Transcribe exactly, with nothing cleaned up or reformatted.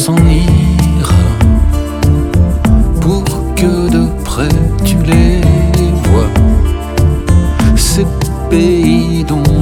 s'en ira, pour que de près tu les vois, ces pays dont